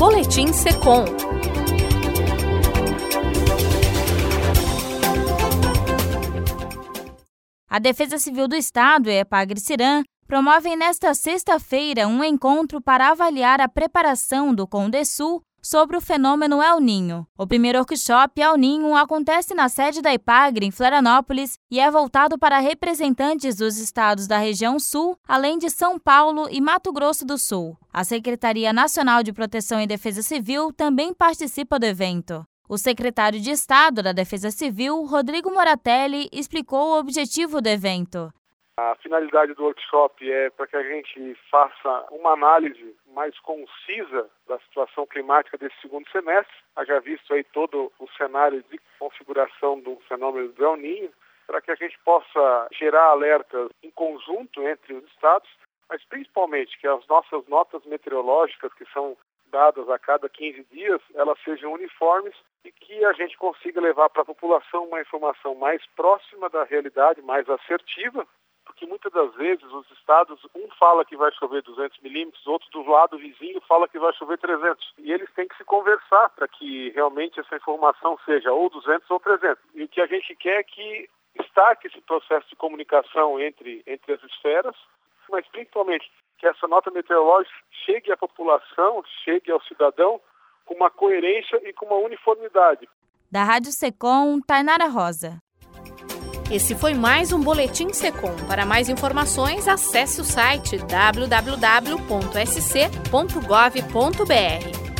Boletim Secom. A Defesa Civil do Estado e a Epagre-Ciram promovem nesta sexta-feira um encontro para avaliar a preparação do Condesul sobre o fenômeno El Ninho. O primeiro workshop El Ninho acontece na sede da Epagre, em Florianópolis, e é voltado para representantes dos estados da região sul, além de São Paulo e Mato Grosso do Sul. A Secretaria Nacional de Proteção e Defesa Civil também participa do evento. O secretário de Estado da Defesa Civil, Rodrigo Moratelli, explicou o objetivo do evento. A finalidade do workshop é para que a gente faça uma análise mais concisa da situação climática desse segundo semestre. Haja visto aí todo o cenário de configuração do fenômeno do El Ninho, para que a gente possa gerar alertas em conjunto entre os estados, mas principalmente que as nossas notas meteorológicas, que são dadas a cada 15 dias, elas sejam uniformes e que a gente consiga levar para a população uma informação mais próxima da realidade, mais assertiva, porque muitas das vezes os estados, um fala que vai chover 200 milímetros, outro do lado vizinho fala que vai chover 300. E eles têm que se conversar para que realmente essa informação seja ou 200 ou 300. E o que a gente quer é que destaque esse processo de comunicação entre as esferas, mas principalmente que essa nota meteorológica chegue à população, chegue ao cidadão com uma coerência e com uma uniformidade. Da Rádio Secom, Tainara Rosa. Esse foi mais um Boletim Secom. Para mais informações, acesse o site www.sc.gov.br.